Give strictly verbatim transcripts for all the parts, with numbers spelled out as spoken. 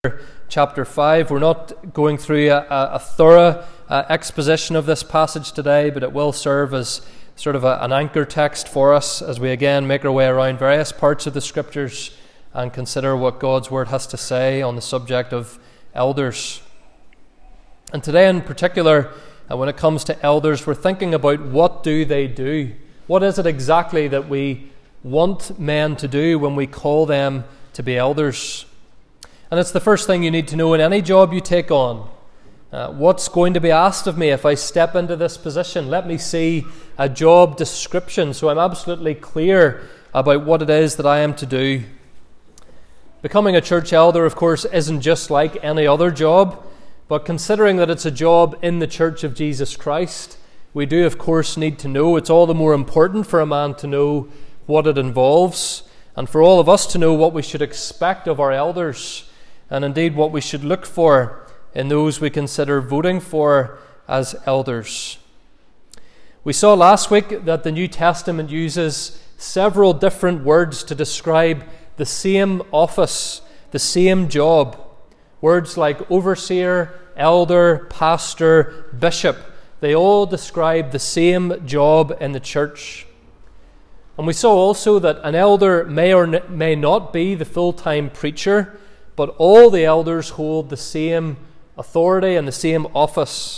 chapter five. We're not going through a, a thorough uh, exposition of this passage today, but it will serve as sort of a, an anchor text for us as we again make our way around various parts of the Scriptures and consider what God's Word has to say on the subject of elders. And today in particular, uh, when it comes to elders, we're thinking about what do they do? What is it exactly that we want men to do when we call them to be elders? And it's the first thing you need to know in any job you take on. Uh, what's going to be asked of me if I step into this position? Let me see a job description so I'm absolutely clear about what it is that I am to do. Becoming a church elder, of course, isn't just like any other job, but considering that it's a job in the Church of Jesus Christ, we do, of course, need to know. It's all the more important for a man to know what it involves, and for all of us to know what we should expect of our elders, and indeed what we should look for in those we consider voting for as elders. We saw last week that the New Testament uses several different words to describe the same office, the same job. Words like overseer, elder, pastor, bishop, they all describe the same job in the church. And we saw also that an elder may or may not be the full-time preacher, but all the elders hold the same authority and the same office.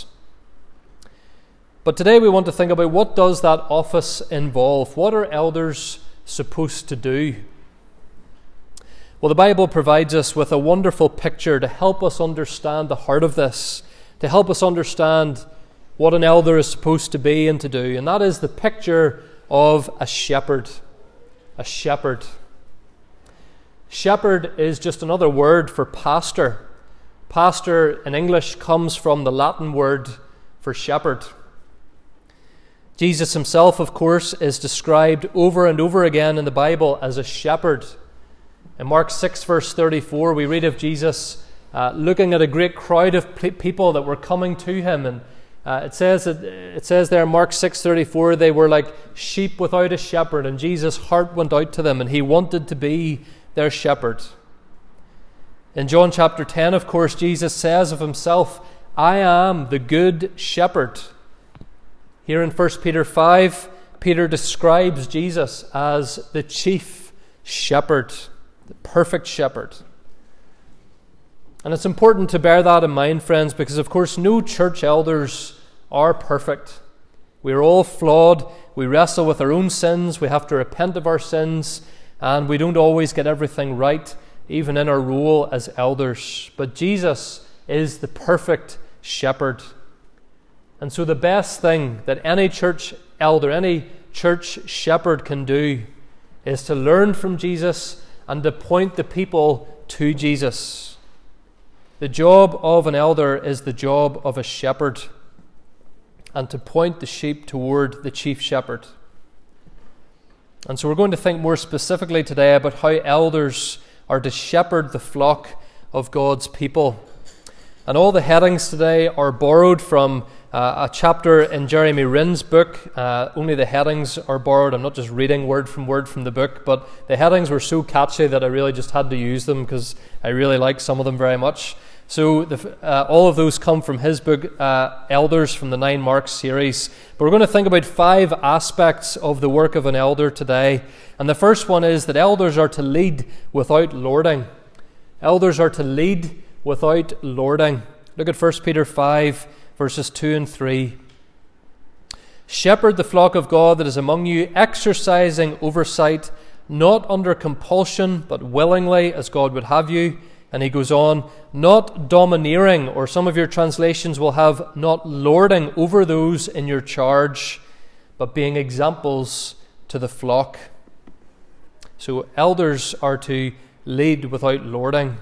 But today we want to think about what does that office involve? What are elders supposed to do? Well, the Bible provides us with a wonderful picture to help us understand the heart of this, to help us understand what an elder is supposed to be and to do. And that is the picture of a shepherd. A shepherd. Shepherd is just another word for pastor. Pastor in English comes from the Latin word for shepherd. Jesus himself, of course, is described over and over again in the Bible as a shepherd. In Mark six, verse thirty-four, we read of Jesus uh, looking at a great crowd of people that were coming to him, and Uh, it says that, it says there in Mark six thirty-four, they were like sheep without a shepherd, and Jesus' heart went out to them, and he wanted to be their shepherd. In John chapter ten, of course, Jesus says of himself, I am the good shepherd. Here in First Peter five, Peter describes Jesus as the chief shepherd, the perfect shepherd. And it's important to bear that in mind, friends, because of course no church elders are perfect. We are all flawed. We wrestle with our own sins. We have to repent of our sins. And we don't always get everything right, even in our role as elders. But Jesus is the perfect shepherd. And so the best thing that any church elder, any church shepherd can do is to learn from Jesus and to point the people to Jesus. The job of an elder is the job of a shepherd, and to point the sheep toward the chief shepherd. And so we're going to think more specifically today about how elders are to shepherd the flock of God's people. And all the headings today are borrowed from uh, a chapter in Jeremy Rinn's book. Uh, only the headings are borrowed. I'm not just reading word from word from the book, but the headings were so catchy that I really just had to use them because I really like some of them very much. So the, uh, all of those come from his book, uh, Elders, from the Nine Marks series. But we're going to think about five aspects of the work of an elder today. And the first one is that elders are to lead without lording. Elders are to lead without lording. Look at First Peter five, verses two and three. Shepherd the flock of God that is among you, exercising oversight, not under compulsion, but willingly, as God would have you. And he goes on, not domineering, or some of your translations will have not lording over those in your charge, but being examples to the flock. So elders are to lead without lording.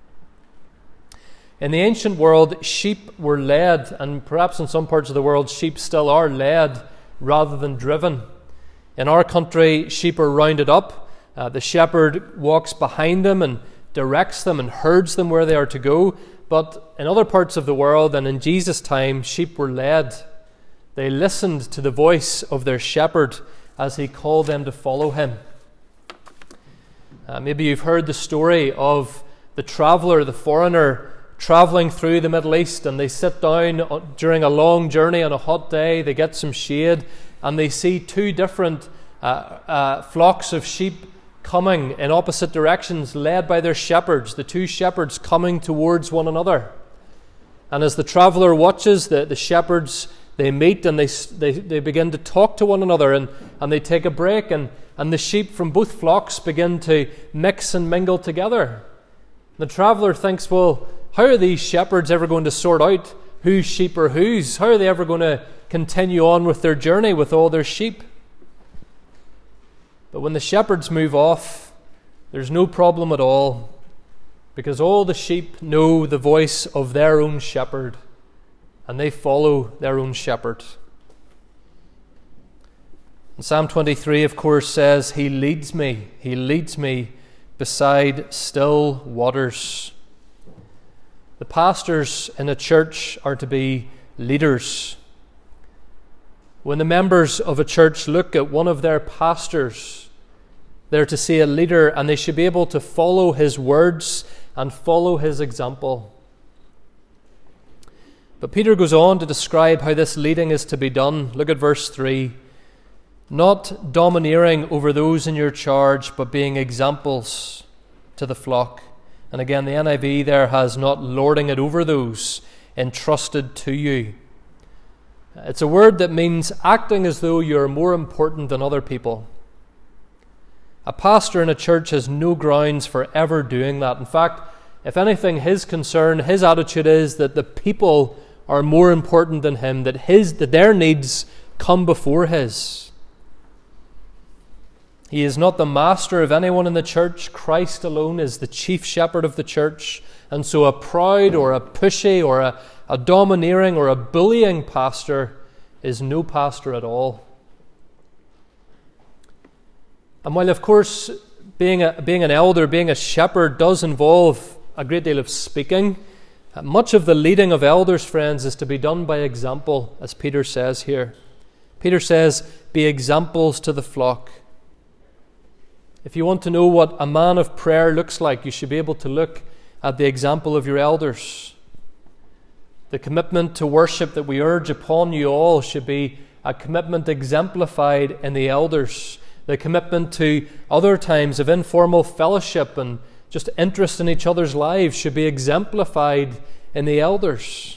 In the ancient world, sheep were led, and perhaps in some parts of the world, sheep still are led rather than driven. In our country, sheep are rounded up. Uh, the shepherd walks behind them and directs them and herds them where they are to go. But in other parts of the world and in Jesus' time, sheep were led. They listened to the voice of their shepherd as he called them to follow him. Uh, maybe you've heard the story of the traveller, the foreigner, travelling through the Middle East, and they sit down during a long journey on a hot day, they get some shade, and they see two different uh, uh, flocks of sheep coming in opposite directions, led by their shepherds, the two shepherds coming towards one another. And as the traveller watches, the, the shepherds, they meet and they, they they begin to talk to one another, and, and they take a break, and, and the sheep from both flocks begin to mix and mingle together. The traveller thinks, well, how are these shepherds ever going to sort out whose sheep are whose? How are they ever going to continue on with their journey with all their sheep? But when the shepherds move off, there's no problem at all, because all the sheep know the voice of their own shepherd, and they follow their own shepherd. And Psalm twenty-three, of course, says, He leads me, He leads me beside still waters. The pastors in a church are to be leaders. When the members of a church look at one of their pastors, they're to see a leader, and they should be able to follow his words and follow his example. But Peter goes on to describe how this leading is to be done. Look at verse three. Not domineering over those in your charge, but being examples to the flock. And again, the N I V there has not lording it over those entrusted to you. It's a word that means acting as though you're more important than other people. A pastor in a church has no grounds for ever doing that. In fact, if anything, his concern, his attitude is that the people are more important than him, that his, that their needs come before his. He is not the master of anyone in the church. Christ alone is the chief shepherd of the church. And so a proud or a pushy or a, a domineering or a bullying pastor is no pastor at all. And while, of course, being a, being an elder, being a shepherd does involve a great deal of speaking, much of the leading of elders, friends, is to be done by example, as Peter says here. Peter says, be examples to the flock. If you want to know what a man of prayer looks like, you should be able to look at the example of your elders. The commitment to worship that we urge upon you all should be a commitment exemplified in the elders. The commitment to other times of informal fellowship and just interest in each other's lives should be exemplified in the elders.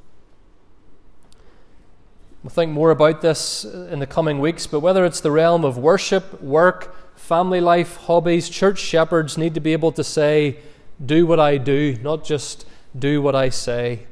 We'll think more about this in the coming weeks, but whether it's the realm of worship, work, family life, hobbies, church shepherds need to be able to say, do what I do, not just do what I say.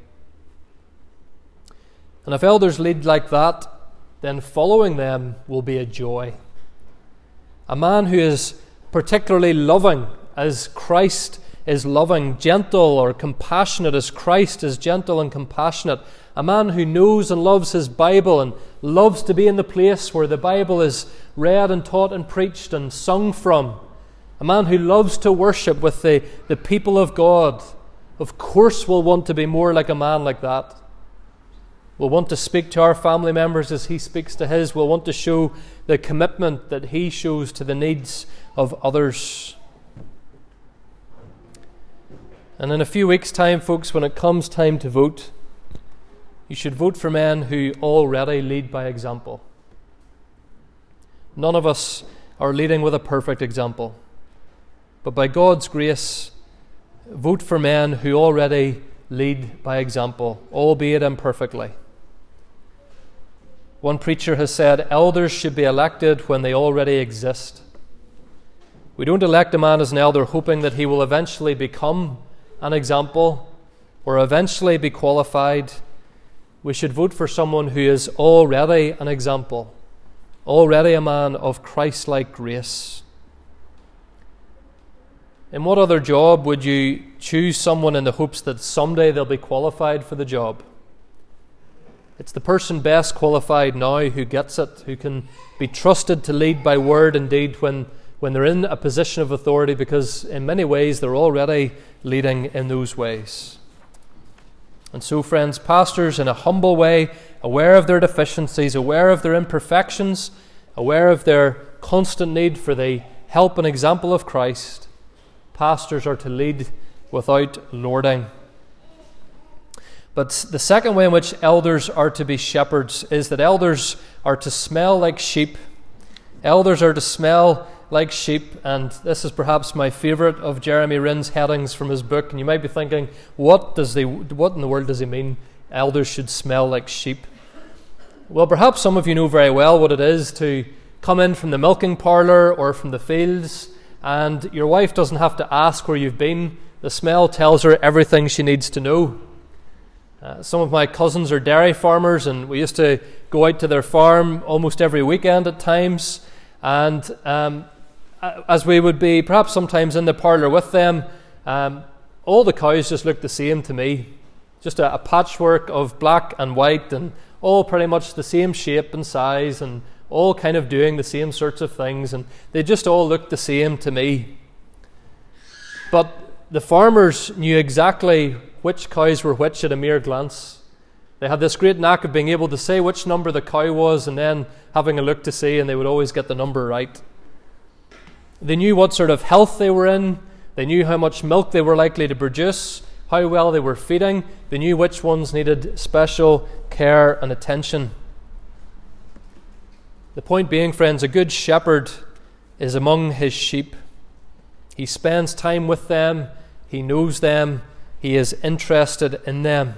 And if elders lead like that, then following them will be a joy. A man who is particularly loving as Christ is loving, gentle or compassionate as Christ is gentle and compassionate, a man who knows and loves his Bible and loves to be in the place where the Bible is read and taught and preached and sung from, a man who loves to worship with the, the people of God, of course will want to be more like a man like that. We'll want to speak to our family members as he speaks to his. We'll want to show the commitment that he shows to the needs of others. And in a few weeks' time, folks, when it comes time to vote, you should vote for men who already lead by example. None of us are leading with a perfect example. But by God's grace, vote for men who already lead by example, albeit imperfectly. One preacher has said, elders should be elected when they already exist. We don't elect a man as an elder hoping that he will eventually become an example or eventually be qualified. We should vote for someone who is already an example, already a man of Christ-like grace. In what other job would you choose someone in the hopes that someday they'll be qualified for the job? It's the person best qualified now who gets it, who can be trusted to lead by word and deed when, when they're in a position of authority, because in many ways they're already leading in those ways. And so, friends, pastors in a humble way, aware of their deficiencies, aware of their imperfections, aware of their constant need for the help and example of Christ, pastors are to lead without lording. But the second way in which elders are to be shepherds is that elders are to smell like sheep. Elders are to smell like sheep, and this is perhaps my favourite of Jeremy Rinn's headings from his book. And you might be thinking, what does he, what in the world does he mean? Elders should smell like sheep. Well, perhaps some of you know very well what it is to come in from the milking parlour or from the fields, and your wife doesn't have to ask where you've been. The smell tells her everything she needs to know. Uh, some of my cousins are dairy farmers, and we used to go out to their farm almost every weekend at times. And um, as we would be perhaps sometimes in the parlour with them, um, all the cows just looked the same to me. Just a, a patchwork of black and white, and all pretty much the same shape and size, and all kind of doing the same sorts of things. And they just all looked the same to me. But the farmers knew exactly which cows were which at a mere glance. They had this great knack of being able to say which number the cow was and then having a look to see, and they would always get the number right. They knew what sort of health they were in. They knew how much milk they were likely to produce, how well they were feeding. They knew which ones needed special care and attention. The point being, friends, a good shepherd is among his sheep. He spends time with them. He knows them. He is interested in them.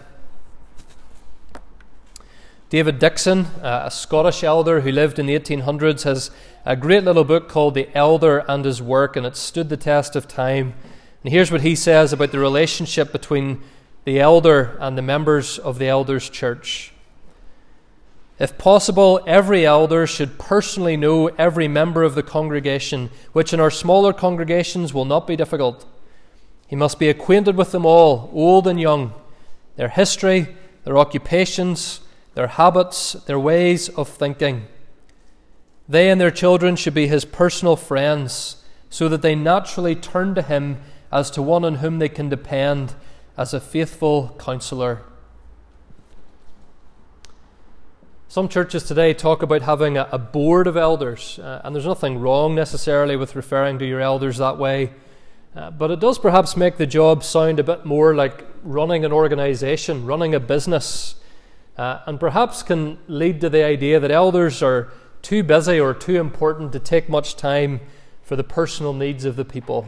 David Dixon, a Scottish elder who lived in the eighteen hundreds, has a great little book called The Elder and His Work, and it stood the test of time. And here's what he says about the relationship between the elder and the members of the elders' church. If possible, every elder should personally know every member of the congregation, which in our smaller congregations will not be difficult. He must be acquainted with them all, old and young, their history, their occupations, their habits, their ways of thinking. They and their children should be his personal friends, so that they naturally turn to him as to one on whom they can depend as a faithful counsellor. Some churches today talk about having a, a board of elders, uh, and there's nothing wrong necessarily with referring to your elders that way. Uh, but it does perhaps make the job sound a bit more like running an organisation, running a business, uh, and perhaps can lead to the idea that elders are too busy or too important to take much time for the personal needs of the people.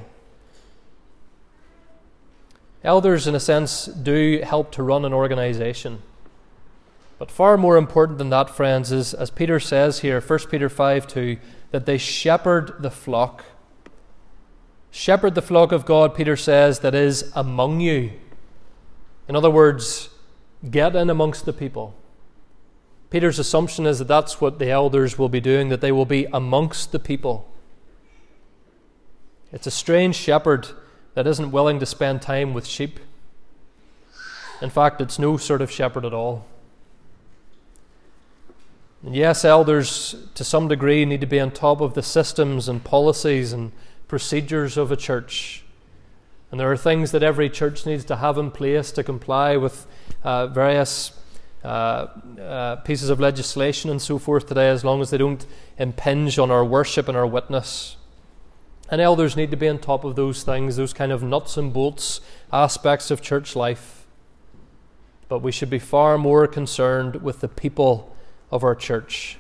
Elders, in a sense, do help to run an organisation. But far more important than that, friends, is, as Peter says here, First Peter five two, that they shepherd the flock. Shepherd the flock of God, Peter says, that is among you. In other words, get in amongst the people. Peter's assumption is that that's what the elders will be doing, that they will be amongst the people. It's a strange shepherd that isn't willing to spend time with sheep. In fact, it's no sort of shepherd at all. And yes, elders, to some degree, need to be on top of the systems and policies and procedures of a church. And there are things that every church needs to have in place to comply with uh, various uh, uh, pieces of legislation and so forth today, as long as they don't impinge on our worship and our witness. And elders need to be on top of those things, those kind of nuts and bolts aspects of church life. But we should be far more concerned with the people of our church.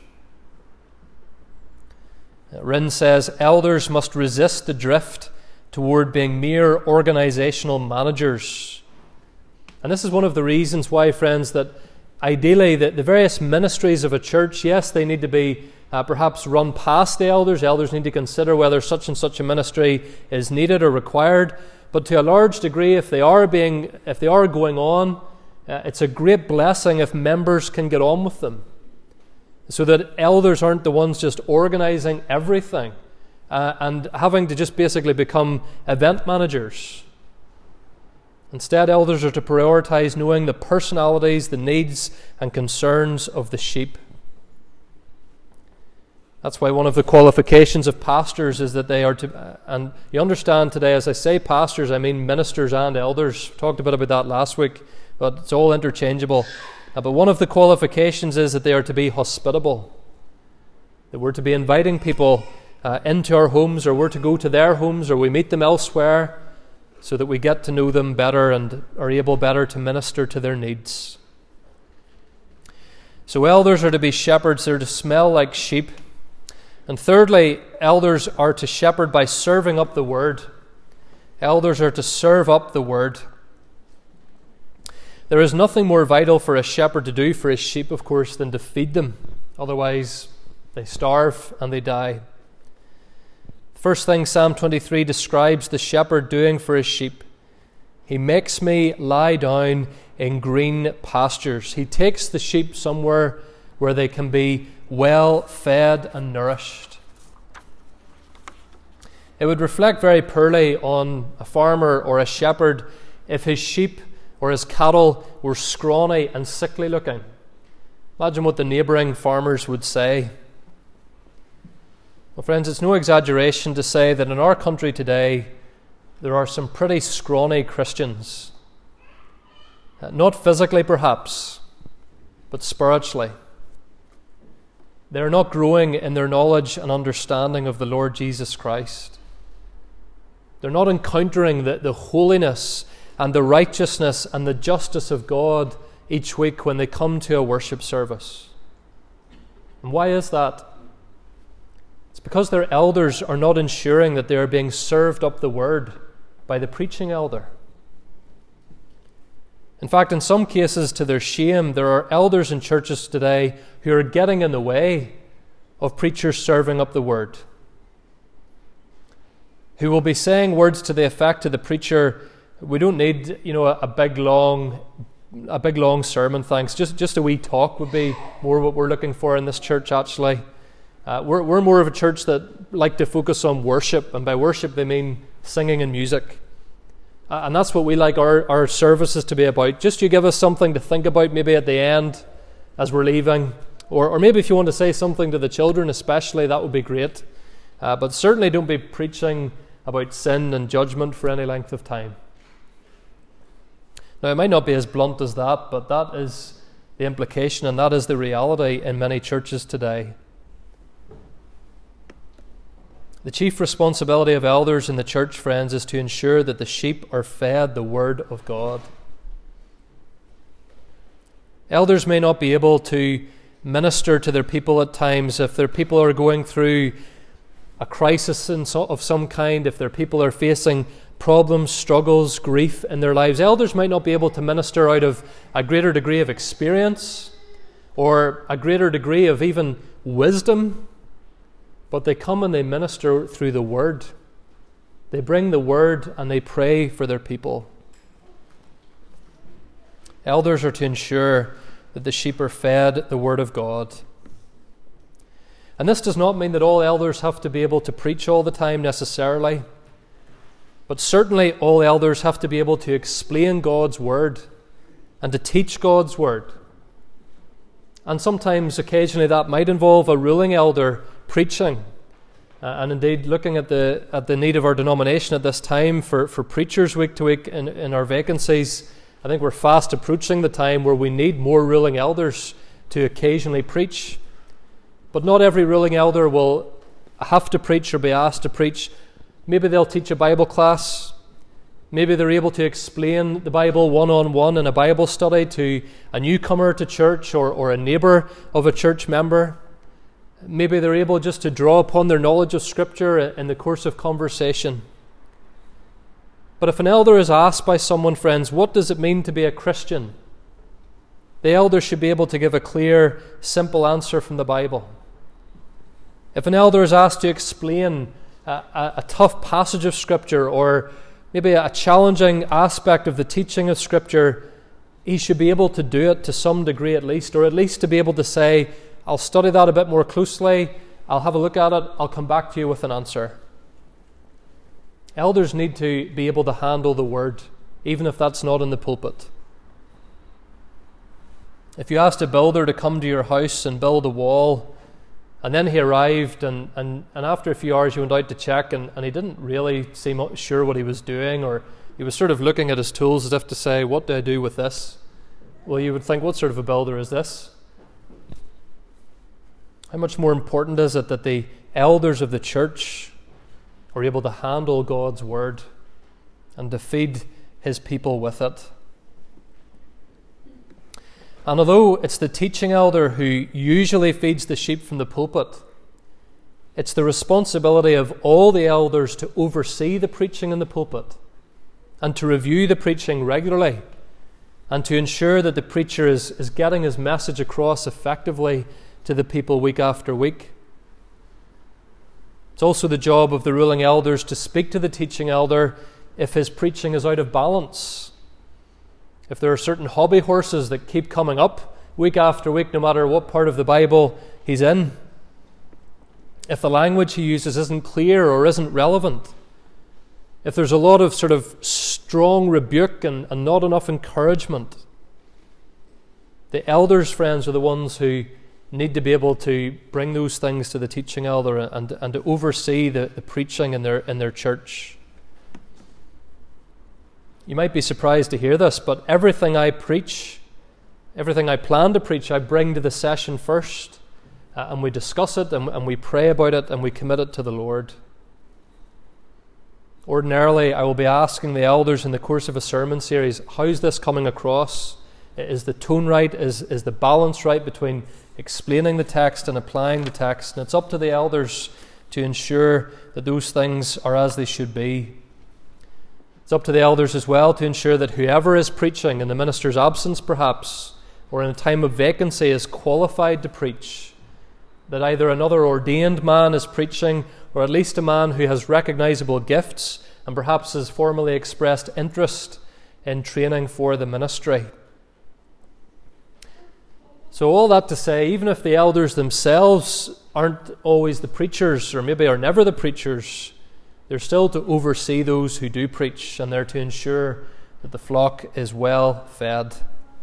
Rinn says, elders must resist the drift toward being mere organisational managers. And this is one of the reasons why, friends, that ideally the, the various ministries of a church, yes, they need to be uh, perhaps run past the elders. Elders need to consider whether such and such a ministry is needed or required. But to a large degree, if they are being, if they are going on, uh, it's a great blessing if members can get on with them, so that elders aren't the ones just organising everything uh, and having to just basically become event managers. Instead, elders are to prioritise knowing the personalities, the needs and concerns of the sheep. That's why one of the qualifications of pastors is that they are to, uh, and you understand today, as I say pastors, I mean ministers and elders. We talked a bit about that last week, but it's all interchangeable. Uh, but one of the qualifications is that they are to be hospitable. That we're to be inviting people uh, into our homes, or we're to go to their homes, or we meet them elsewhere, so that we get to know them better and are able better to minister to their needs. So elders are to be shepherds, they're to smell like sheep. And thirdly, elders are to shepherd by serving up the word. Elders are to serve up the word. There is nothing more vital for a shepherd to do for his sheep, of course, than to feed them. Otherwise, they starve and they die. First thing Psalm twenty-three describes the shepherd doing for his sheep. He makes me lie down in green pastures. He takes the sheep somewhere where they can be well fed and nourished. It would reflect very poorly on a farmer or a shepherd if his sheep or his cattle were scrawny and sickly looking. Imagine what the neighbouring farmers would say. Well, friends, it's no exaggeration to say that in our country today there are some pretty scrawny Christians. Uh, not physically perhaps, but spiritually. They're not growing in their knowledge and understanding of the Lord Jesus Christ. They're not encountering the, the holiness and the righteousness and the justice of God each week when they come to a worship service. And why is that? It's because their elders are not ensuring that they are being served up the word by the preaching elder. In fact, in some cases, to their shame, there are elders in churches today who are getting in the way of preachers serving up the word, who will be saying words to the effect to the preacher, we don't need, you know, a, a big long a big long sermon, thanks. Just just a wee talk would be more what we're looking for in this church, actually. Uh, we're, we're more of a church that like to focus on worship, and by worship they mean singing and music. Uh, and that's what we like our, our services to be about. Just you give us something to think about maybe at the end as we're leaving. Or, or maybe if you want to say something to the children especially, that would be great. Uh, but certainly don't be preaching about sin and judgment for any length of time. Now, it might not be as blunt as that, but that is the implication and that is the reality in many churches today. The chief responsibility of elders in the church, friends, is to ensure that the sheep are fed the Word of God. Elders may not be able to minister to their people at times if their people are going through a crisis of some kind, if their people are facing problems, struggles, grief in their lives. Elders might not be able to minister out of a greater degree of experience or a greater degree of even wisdom, but they come and they minister through the Word. They bring the Word and they pray for their people. Elders are to ensure that the sheep are fed the Word of God. And this does not mean that all elders have to be able to preach all the time necessarily, but certainly all elders have to be able to explain God's Word and to teach God's Word. And sometimes, occasionally, that might involve a ruling elder preaching. Uh, and indeed, looking at the at the need of our denomination at this time for, for preachers week to week in, in our vacancies, I think we're fast approaching the time where we need more ruling elders to occasionally preach. But not every ruling elder will have to preach or be asked to preach. Maybe they'll teach a Bible class. Maybe they're able to explain the Bible one-on-one in a Bible study to a newcomer to church or, or a neighbour of a church member. Maybe they're able just to draw upon their knowledge of Scripture in the course of conversation. But if an elder is asked by someone, friends, what does it mean to be a Christian? The elder should be able to give a clear, simple answer from the Bible. If an elder is asked to explain a, a, a tough passage of Scripture or maybe a challenging aspect of the teaching of Scripture, he should be able to do it to some degree at least, or at least to be able to say, I'll study that a bit more closely, I'll have a look at it, I'll come back to you with an answer. Elders need to be able to handle the Word, even if that's not in the pulpit. If you asked a builder to come to your house and build a wall, and then he arrived, and, and, and after a few hours you went out to check, and, and he didn't really seem sure what he was doing, or he was sort of looking at his tools as if to say, what do I do with this? Well, you would think, what sort of a builder is this? How much more important is it that the elders of the church are able to handle God's Word and to feed his people with it. And although it's the teaching elder who usually feeds the sheep from the pulpit, it's the responsibility of all the elders to oversee the preaching in the pulpit and to review the preaching regularly and to ensure that the preacher is, is getting his message across effectively to the people week after week. It's also the job of the ruling elders to speak to the teaching elder if his preaching is out of balance. If there are certain hobby horses that keep coming up week after week, no matter what part of the Bible he's in. If the language he uses isn't clear or isn't relevant. If there's a lot of sort of strong rebuke and, and not enough encouragement. The elders, friends, are the ones who need to be able to bring those things to the teaching elder and, and to oversee the, the preaching in their, in their church. You might be surprised to hear this, but everything I preach, everything I plan to preach, I bring to the session first, uh, and we discuss it, and, and we pray about it, and we commit it to the Lord. Ordinarily, I will be asking the elders in the course of a sermon series, how's this coming across? Is the tone right? Is, is the balance right between explaining the text and applying the text? And it's up to the elders to ensure that those things are as they should be. It's up to the elders as well to ensure that whoever is preaching in the minister's absence, perhaps, or in a time of vacancy, is qualified to preach. That either another ordained man is preaching, or at least a man who has recognizable gifts and perhaps has formally expressed interest in training for the ministry. So all that to say, even if the elders themselves aren't always the preachers, or maybe are never the preachers, they're still to oversee those who do preach, and they're to ensure that the flock is well fed.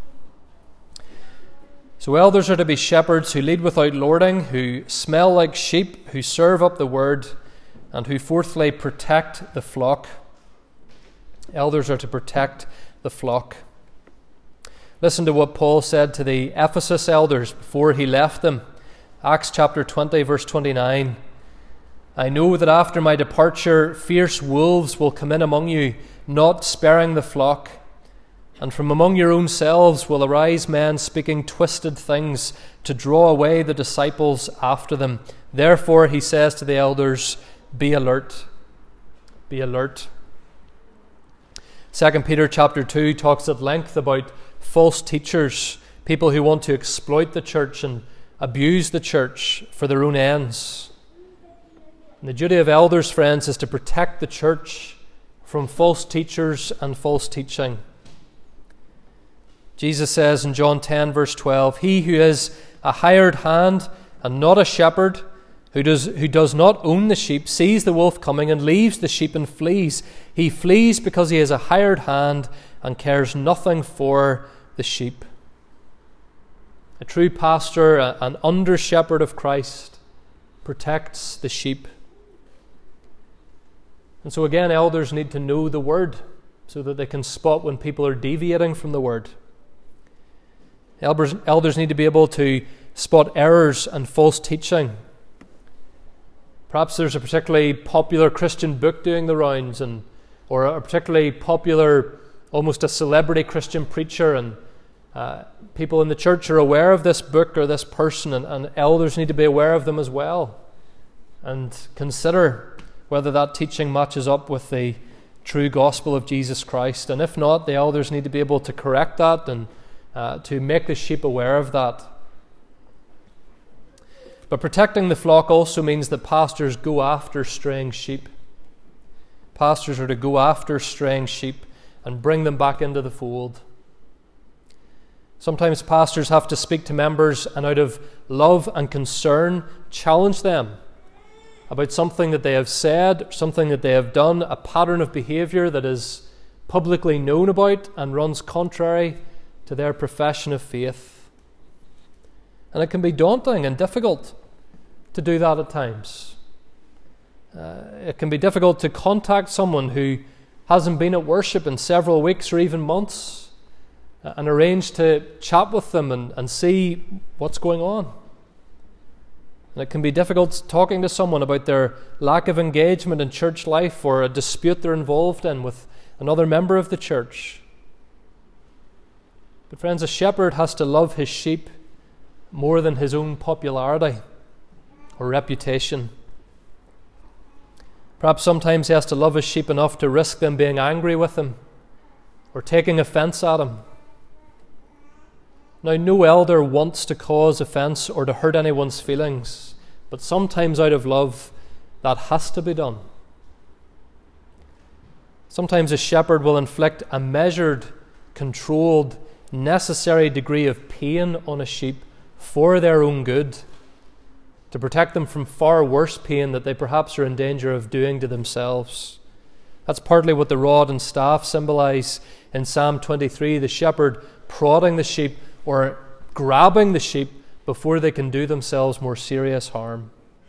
So elders are to be shepherds who lead without lording, who smell like sheep, who serve up the word, and who fourthly protect the flock. Elders are to protect the flock. Listen to what Paul said to the Ephesus elders before he left them. Acts chapter twenty, verse twenty-nine. I know that after my departure, fierce wolves will come in among you, not sparing the flock. And from among your own selves will arise men speaking twisted things to draw away the disciples after them. Therefore, he says to the elders, be alert. Be alert. Second Peter chapter two talks at length about false teachers, people who want to exploit the church and abuse the church for their own ends. And the duty of elders, friends, is to protect the church from false teachers and false teaching. Jesus says in John ten, verse twelve, he who is a hired hand and not a shepherd, who does, who does not own the sheep, sees the wolf coming and leaves the sheep and flees. He flees because he is a hired hand and cares nothing for the sheep. A true pastor, an under-shepherd of Christ, protects the sheep. And so again, elders need to know the word so that they can spot when people are deviating from the word. Elders, elders need to be able to spot errors and false teaching. Perhaps there's a particularly popular Christian book doing the rounds, and or a particularly popular, almost a celebrity Christian preacher, and uh, people in the church are aware of this book or this person, and, and elders need to be aware of them as well and consider whether that teaching matches up with the true gospel of Jesus Christ. And if not, the elders need to be able to correct that and uh, to make the sheep aware of that. But protecting the flock also means that pastors go after straying sheep. Pastors are to go after straying sheep and bring them back into the fold. Sometimes pastors have to speak to members and out of love and concern challenge them about something that they have said, something that they have done, a pattern of behaviour that is publicly known about and runs contrary to their profession of faith. And it can be daunting and difficult to do that at times. Uh, it can be difficult to contact someone who hasn't been at worship in several weeks or even months uh, and arrange to chat with them and, and see what's going on. And it can be difficult talking to someone about their lack of engagement in church life or a dispute they're involved in with another member of the church. But friends, a shepherd has to love his sheep more than his own popularity or reputation. Perhaps sometimes he has to love his sheep enough to risk them being angry with him or taking offense at him. Now, no elder wants to cause offense or to hurt anyone's feelings, but sometimes out of love, that has to be done. Sometimes a shepherd will inflict a measured, controlled, necessary degree of pain on a sheep for their own good, to protect them from far worse pain that they perhaps are in danger of doing to themselves. That's partly what the rod and staff symbolize in Psalm twenty-three, the shepherd prodding the sheep or grabbing the sheep before they can do themselves more serious harm.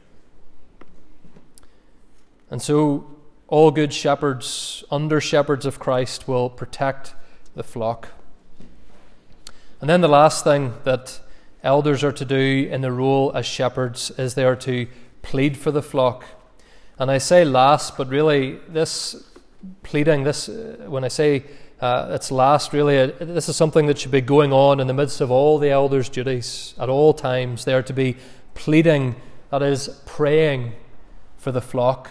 And so all good shepherds, under shepherds of Christ, will protect the flock. And then the last thing that elders are to do in their role as shepherds is they are to plead for the flock. And I say last, but really this pleading, this when I say uh, it's last, really uh, this is something that should be going on in the midst of all the elders' duties at all times. They are to be pleading, that is, praying for the flock.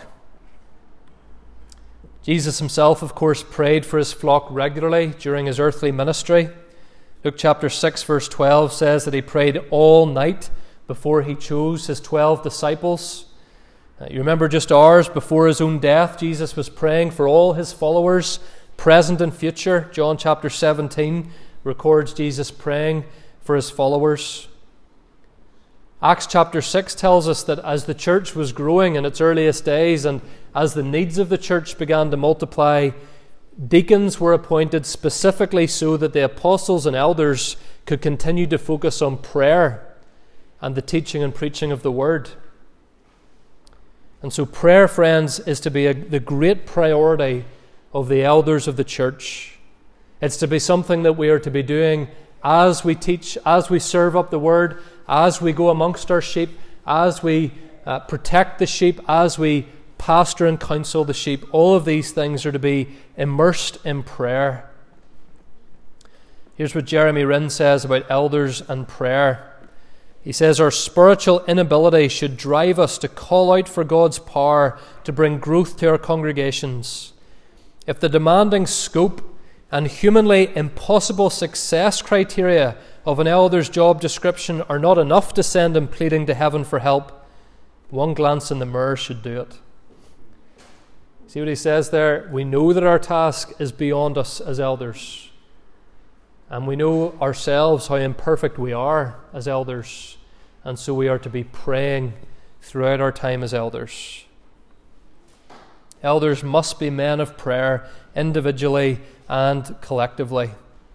Jesus himself, of course, prayed for his flock regularly during his earthly ministry. Luke chapter six verse twelve says that he prayed all night before he chose his twelve disciples. Uh, you remember just hours before his own death, Jesus was praying for all his followers, present and future. John chapter seventeen records Jesus praying for his followers. Acts chapter six tells us that as the church was growing in its earliest days and as the needs of the church began to multiply, deacons were appointed specifically so that the apostles and elders could continue to focus on prayer and the teaching and preaching of the word. And so prayer, friends, is to be a, the great priority of the elders of the church. It's to be something that we are to be doing as we teach, as we serve up the word, as we go amongst our sheep, as we uh, protect the sheep, as we pastor and counsel the sheep. All of these things are to be immersed in prayer. Here's what Jeremy Wren says about elders and prayer. He says, our spiritual inability should drive us to call out for God's power to bring growth to our congregations. If the demanding scope and humanly impossible success criteria of an elder's job description are not enough to send him pleading to heaven for help, one glance in the mirror should do it. See what he says there? We know that our task is beyond us as elders. And we know ourselves how imperfect we are as elders. And so we are to be praying throughout our time as elders. Elders must be men of prayer, individually and collectively.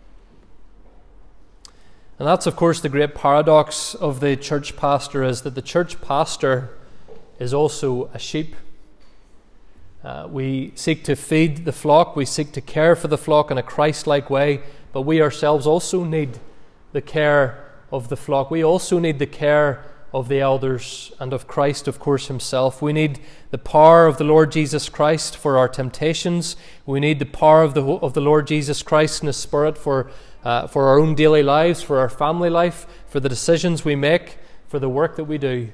And that's, of course, the great paradox of the church pastor, is that the church pastor is also a sheep. Uh, we seek to feed the flock, we seek to care for the flock in a Christ-like way, but we ourselves also need the care of the flock. We also need the care of the elders and of Christ, of course, himself. We need the power of the Lord Jesus Christ for our temptations. We need the power of the of the Lord Jesus Christ in his Spirit for, uh, for our own daily lives, for our family life, for the decisions we make, for the work that we do.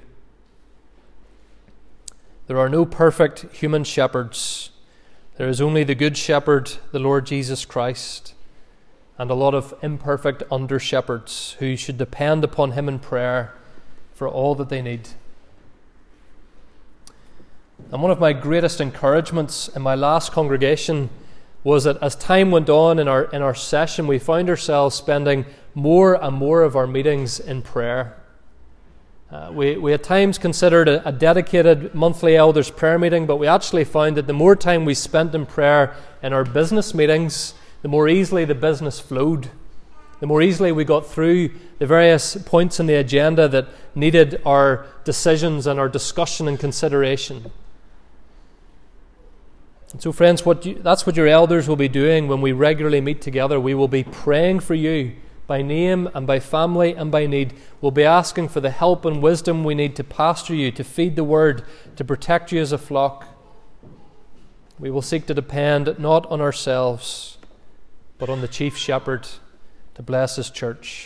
There are no perfect human shepherds. There is only the good shepherd, the Lord Jesus Christ, and a lot of imperfect under-shepherds who should depend upon him in prayer for all that they need. And one of my greatest encouragements in my last congregation was that as time went on in our in our session, we found ourselves spending more and more of our meetings in prayer. Uh, we, we at times considered a, a dedicated monthly elders prayer meeting, but we actually found that the more time we spent in prayer in our business meetings, the more easily the business flowed. The more easily we got through the various points in the agenda that needed our decisions and our discussion and consideration. And so, friends, what you, that's what your elders will be doing when we regularly meet together. We will be praying for you by name and by family and by need. We'll be asking for the help and wisdom we need to pastor you, to feed the word, to protect you as a flock. We will seek to depend not on ourselves, but on the chief shepherd to bless his church.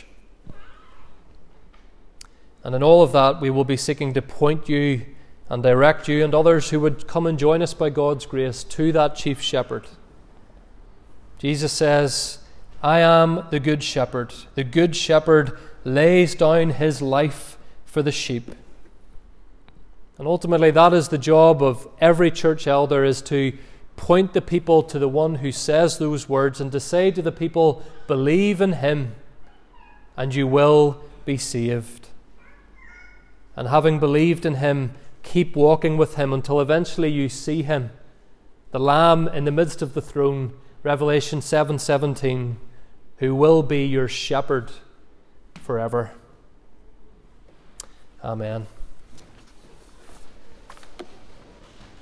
And in all of that, we will be seeking to point you and direct you and others who would come and join us by God's grace to that chief shepherd. Jesus says, I am the good shepherd. The good shepherd lays down his life for the sheep. And ultimately, that is the job of every church elder, is to point the people to the one who says those words and to say to the people, believe in him and you will be saved. And having believed in him, keep walking with him until eventually you see him, the Lamb in the midst of the throne, Revelation seven seventeen, who will be your shepherd forever. Amen.